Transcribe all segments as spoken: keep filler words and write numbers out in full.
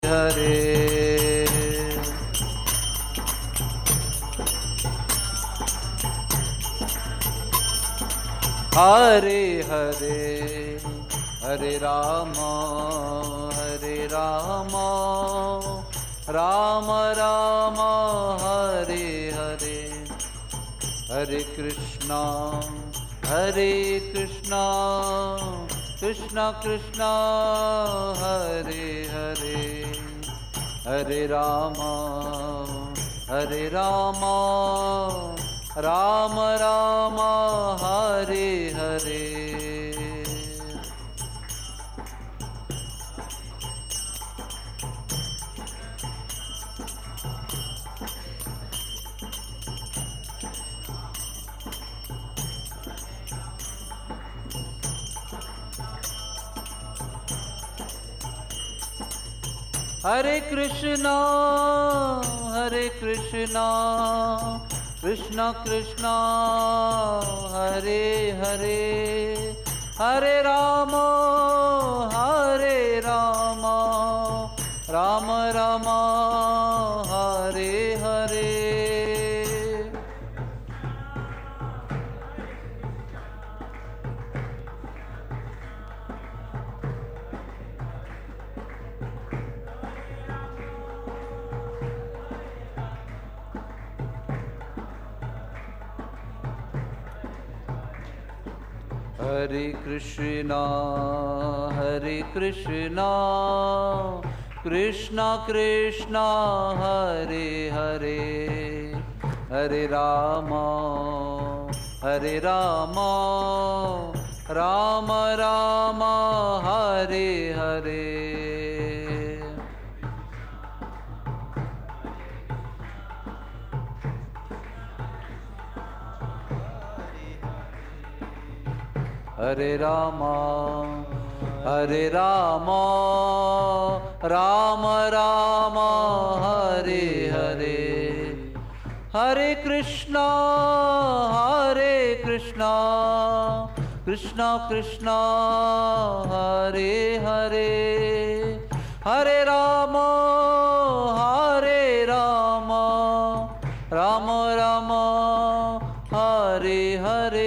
हरे हरे हरे हरे राम हरे राम राम राम हरे हरे हरे कृष्णा हरे कृष्णा कृष्णा कृष्णा हरे हरे हरे राम हरे राम राम राम हरे हरे हरे कृष्णा हरे कृष्णा कृष्णा कृष्णा हरे हरे हरे राम हरे राम राम राम हरे हरे हरे कृष्णा हरे कृष्णा कृष्णा कृष्णा हरे हरे हरे राम हरे राम राम राम हरे हरे हरे राम हरे राम राम राम हरे हरे हरे कृष्णा हरे कृष्णा कृष्णा कृष्णा हरे हरे हरे राम हरे राम राम राम हरे हरे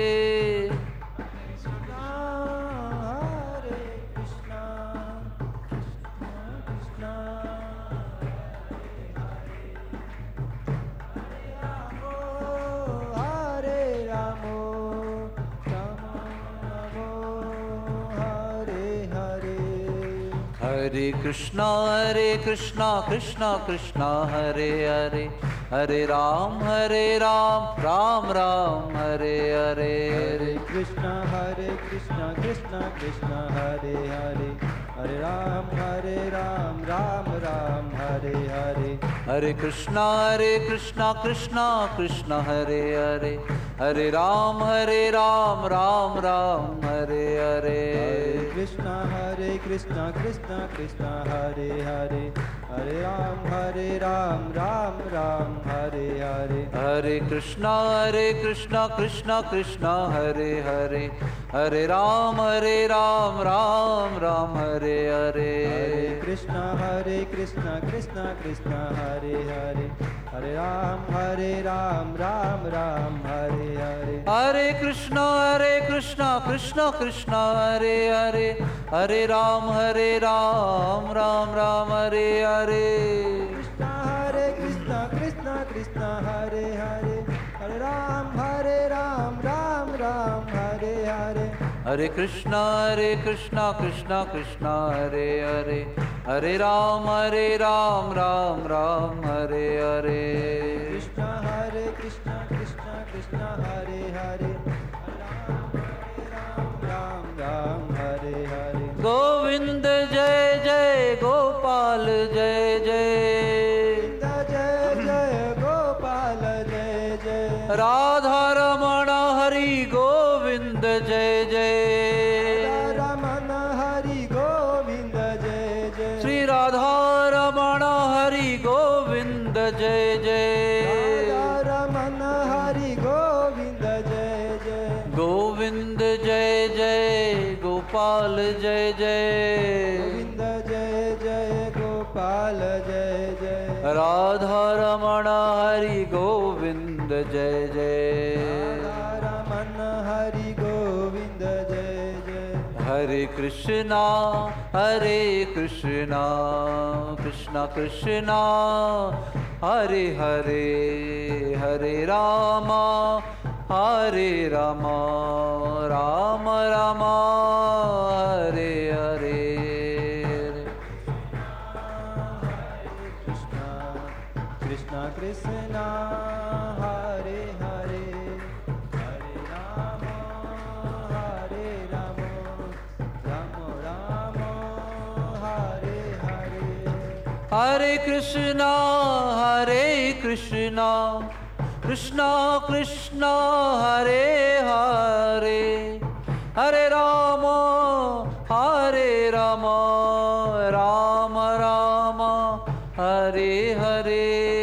हरे कृष्णा हरे कृष्णा कृष्णा कृष्णा हरे हरे हरे राम हरे राम राम राम हरे हरे हरे कृष्णा हरे कृष्णा कृष्णा कृष्णा हरे हरे हरे राम हरे राम राम राम हरे हरे हरे कृष्णा हरे कृष्णा कृष्णा कृष्णा हरे हरे हरे राम हरे राम राम राम हरे हरे हरे कृष्णा हरे कृष्णा कृष्णा कृष्णा हरे हरे हरे राम हरे राम राम राम हरे हरे हरे कृष्णा हरे कृष्णा कृष्णा कृष्णा हरे हरे हरे राम हरे राम राम राम हरे हरे हरे कृष्णा हरे कृष्णा कृष्णा कृष्णा हरे हरे हरे राम हरे राम राम राम हरे हरे हरे कृष्णा हरे कृष्णा कृष्णा कृष्णा हरे हरे हरे राम हरे राम राम राम हरे हरे कृष्णा हरे कृष्णा कृष्णा कृष्णा हरे हरे हरे राम हरे राम राम राम हरे हरे हरे कृष्णा हरे कृष्णा कृष्णा कृष्णा हरे हरे हरे राम हरे राम राम राम हरे हरे कृष्णा हरे कृष्णा कृष्णा कृष्णा हरे हरे राम राम हरे हरे गोविंद जय जय गोपाल जय जय जय जय गोपाल जय जय राधा रमण हरि गोविंद जय जय रमन हरि गोविंद जय जय श्री राधा रमण हरि गोविंद जय जय रमन हरि गोविंद जय जय गोविंद जय जय गोपाल जय जय गोविंद जय जय गोपाल गोपाल जय जय। राधा रमण हरि गोविंद जय जय। राधा रमण हरि गोविंद जय जय। हरे कृष्णा हरे कृष्णा कृष्णा कृष्णा हरे हरे, हरे रामा हरे रामा राम राम हरे हरे। कृष्णा कृष्णा हरे हरे, हरे राम हरे राम राम राम हरे हरे। हरे कृष्णा हरे कृष्णा कृष्णा कृष्णा हरे हरे, हरे राम हरे राम राम राम हरे हरे।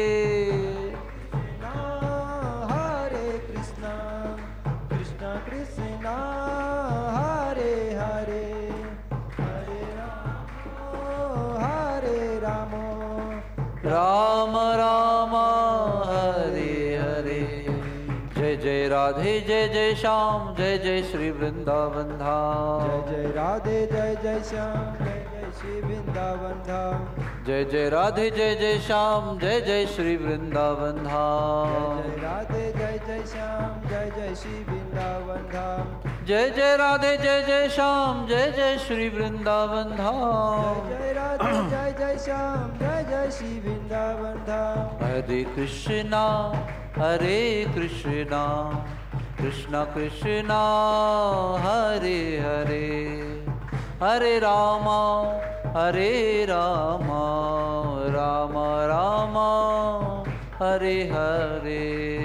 हरे कृष्णा कृष्णा कृष्णा हरे हरे, हरे राम हरे राम राम राम हरे हरे। जय जय राधे जय जय श्याम जय जय श्री वृंदावन धाम। जय जय राधे जय जय श्याम जय जय श्री वृंदावन धाम। जय जय राधे जय जय श्याम जय जय श्री वृंदावन धाम। जय राधे जय जय श्याम जय जय श्री वृंदावन धाम। जय जय राधे जय जय श्याम जय जय श्री वृंदावन धाम। जय राधे जय जय श्याम जय जय श्री वृंदावन धाम। हरे कृष्णा हरे कृष्णा कृष्णा कृष्णा हरे हरे, हरे रामा हरे रामा राम राम हरे हरे।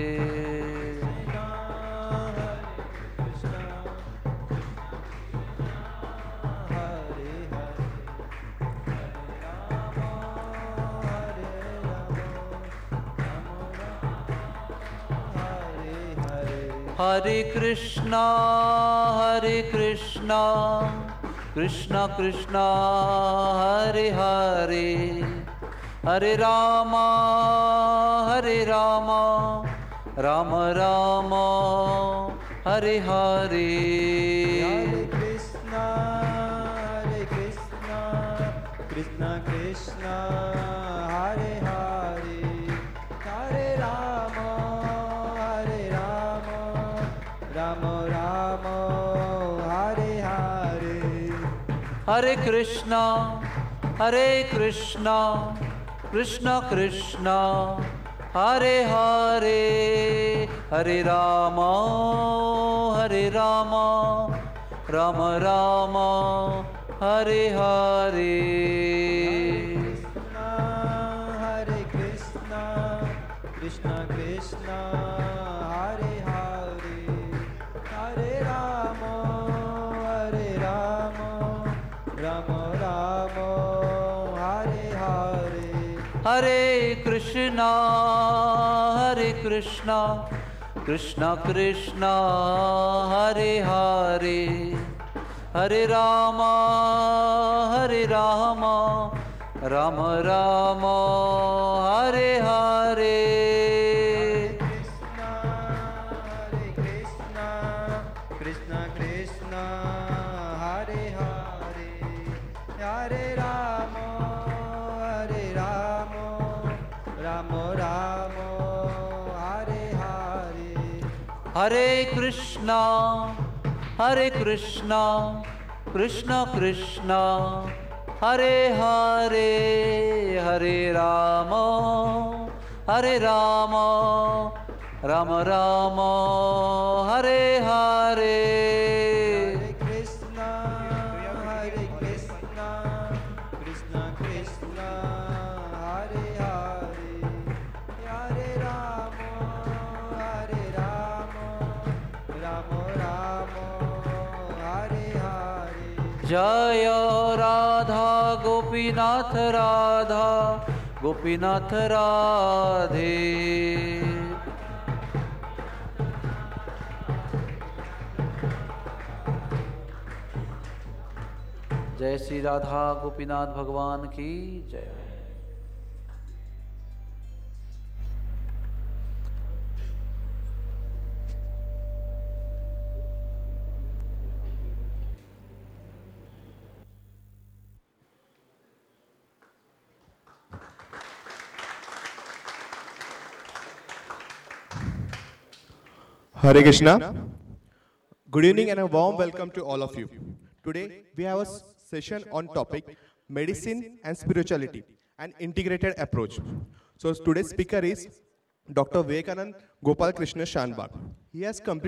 हरे कृष्णा हरे कृष्णा कृष्णा कृष्णा हरे हरे, हरे रामा हरे रामा राम राम हरे हरे। हरे कृष्णा हरे कृष्णा कृष्णा कृष्णा हरे हरे, हरे राम हरे राम राम राम हरे हरे। हरे कृष्णा हरे कृष्णा कृष्णा कृष्णा हरे हरे, हरे राम हरे राम राम राम हरे हरे। हरे कृष्णा कृष्णा कृष्णा हरे हरे, हरे राम हरे राम राम राम हरे हरे। हरे कृष्णा हरे कृष्णा कृष्णा कृष्णा हरे हरे, हरे राम हरे राम राम राम हरे हरे। हरे कृष्णा कृष्णा कृष्णा हरे हरे, हरे राम हरे राम राम राम हरे हरे। हरे कृष्णा हरे कृष्णा कृष्णा कृष्णा हरे हरे, हरे राम हरे राम राम राम हरे हरे। हरे कृष्णा हरे कृष्णा कृष्णा कृष्णा हरे हरे, हरे राम हरे राम राम राम हरे हरे। जय राधा गोपीनाथ राधा गोपीनाथ राधे। जय श्री राधा गोपीनाथ भगवान की जय। Hare Krishna. Good evening and a warm welcome to all of you. Today we have a s- session on topic medicine and spirituality, an integrated approach. So today's speaker is Doctor Vivekanand Gopal Krishna Shanbag. He has completed